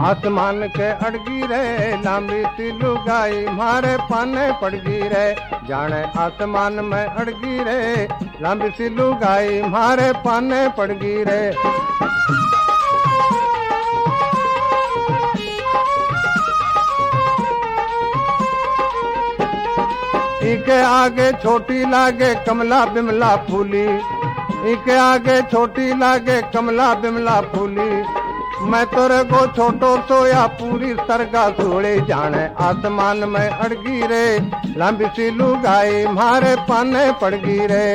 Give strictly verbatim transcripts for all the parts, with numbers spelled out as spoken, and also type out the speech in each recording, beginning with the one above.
आसमान के अड़गी रे लंबी सी लुगाई मारे पाने पड़गी रे जाने आसमान में अड़गी रे लंबी सी लुगाई मारे पाने पड़गी रे। इके आगे छोटी लागे कमला बिमला फूली, इके आगे छोटी लागे कमला बिमला फूली, मैं तोरे को छोटो सोया पूरी सरगा सोड़े जाने आसमान में अड़गी रे लंबी सी लुगाई मारे पाने पड़गी रे।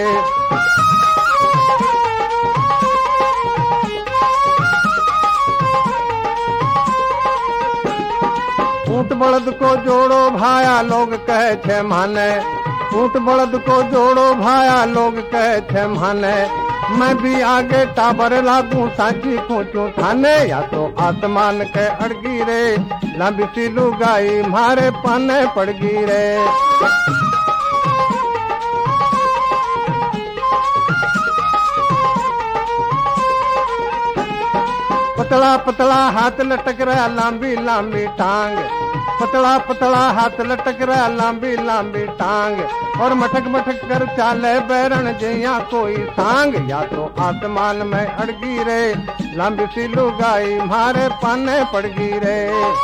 ऊंट बलद को जोड़ो भाया लोग कहे छे माने, ऊंट बलद को जोड़ो भाया लोग कहे छे माने, मैं भी आगे टाबर लागू सांची खूंचू थाने या तो आसमान के अड़गी रे लंबी सी लुगाई मारे पाने पड़गी रे। पतला पतला हाथ लटक रहा लंबी लंबी टांग, पतला पतला हाथ लटक रहा लंबी लंबी टांग, और मटक मटक कर चाले बैरण जैया कोई सांग या तो आसमान में अड़गी रे लंबी सी लुगाई मारे पाने पड़गी रे।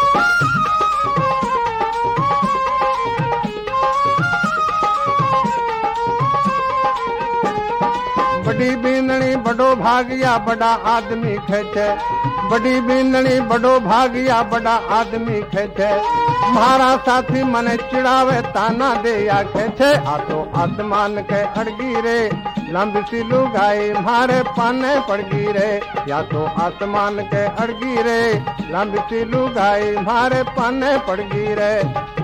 बड़ी बींदनी बड़ो भागिया बड़ा आदमी खेचे, बड़ी बींदनी बड़ो भागिया बड़ा आदमी खेचे, मारा साथी मने चिड़ावे ताना दे या खेचे आ तो आसमान के अड़गी रे लंबी सी लुगाई मारे पाने पड़गी रे या तो आसमान के अड़गी रे लंबी सी लुगाई मारे पाने पड़गी रे।